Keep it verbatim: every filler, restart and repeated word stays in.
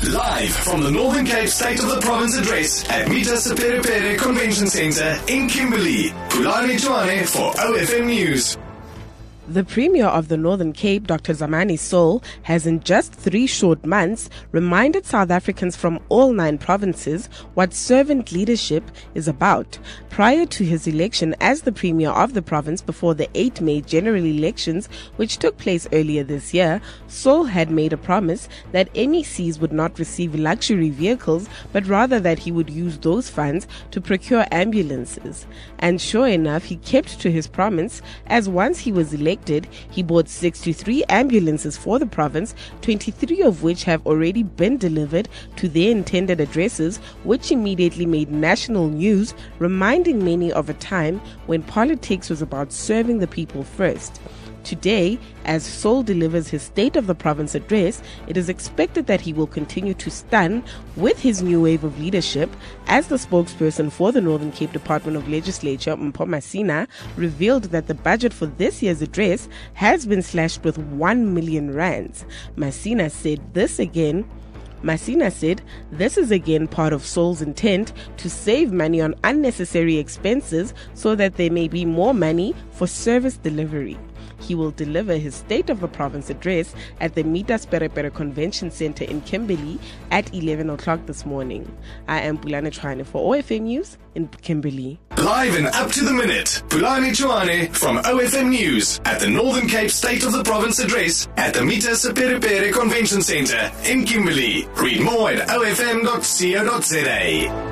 Live from the Northern Cape State of the Province address at Mita Seperepere Convention Centre in Kimberley. Pulani Tuane for O F M News. The Premier of the Northern Cape, Doctor Zamani Soul, has in just three short months reminded South Africans from all nine provinces what servant leadership is about. Prior to his election as the Premier of the province before the eighth of May general elections, which took place earlier this year, Soul had made a promise that M E Cs would not receive luxury vehicles, but rather that he would use those funds to procure ambulances. And sure enough, he kept to his promise, as once he was elected, he bought sixty-three ambulances for the province, twenty-three of which have already been delivered to their intended addresses, which immediately made national news, reminding many of a time when politics was about serving the people first. Today, as Soul delivers his State of the Province address, it is expected that he will continue to stun with his new wave of leadership, as the spokesperson for the Northern Cape Department of Legislature, Mpho Masina, revealed that the budget for this year's address has been slashed with one million rands. Masina said this again Masina said, this is again part of Soul's intent to save money on unnecessary expenses so that there may be more money for service delivery. He will deliver his State of the Province address at the Mita Seperepere Convention Centre in Kimberley at eleven o'clock this morning. I am Pulani Tuane for O F M News in Kimberley. Live and up to the minute, Pulani Tuane from O F M News at the Northern Cape State of the Province address at the Mita Seperepere Convention Centre in Kimberley. Read more at o f m dot co dot za.